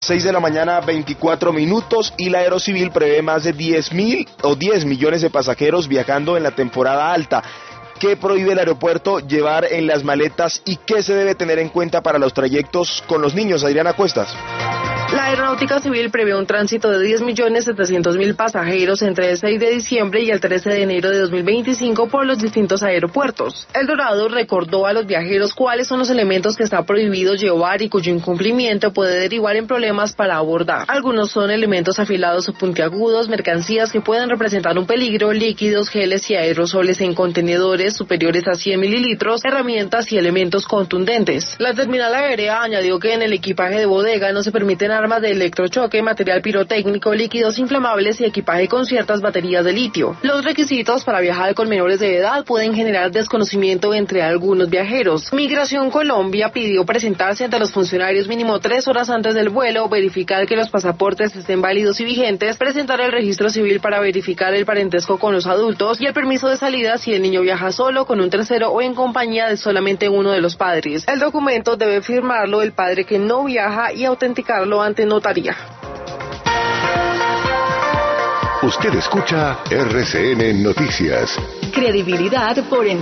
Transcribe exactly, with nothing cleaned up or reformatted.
seis de la mañana, veinticuatro minutos, y la Aerocivil prevé más de diez mil o diez millones de pasajeros viajando en la temporada alta. ¿Qué prohíbe el aeropuerto llevar en las maletas y qué se debe tener en cuenta para los trayectos con los niños? Adriana Cuestas. La Aeronáutica Civil prevé un tránsito de diez millones setecientos mil pasajeros entre el seis de diciembre y el trece de enero de dos mil veinticinco por los distintos aeropuertos. El Dorado recordó a los viajeros cuáles son los elementos que está prohibido llevar y cuyo incumplimiento puede derivar en problemas para abordar. Algunos son elementos afilados o puntiagudos, mercancías que pueden representar un peligro, líquidos, geles y aerosoles en contenedores superiores a cien mililitros, herramientas y elementos contundentes. La terminal aérea añadió que en el equipaje de bodega no se permiten armas de electrochoque, material pirotécnico, líquidos inflamables y equipaje con ciertas baterías de litio. Los requisitos para viajar con menores de edad pueden generar desconocimiento entre algunos viajeros. Migración Colombia pidió presentarse ante los funcionarios mínimo tres horas antes del vuelo, verificar que los pasaportes estén válidos y vigentes, presentar el registro civil para verificar el parentesco con los adultos y el permiso de salida si el niño viaja solo, con un tercero o en compañía de solamente uno de los padres. El documento debe firmarlo el padre que no viaja y autenticarlo ante notaría. Usted escucha R C N Noticias. Credibilidad por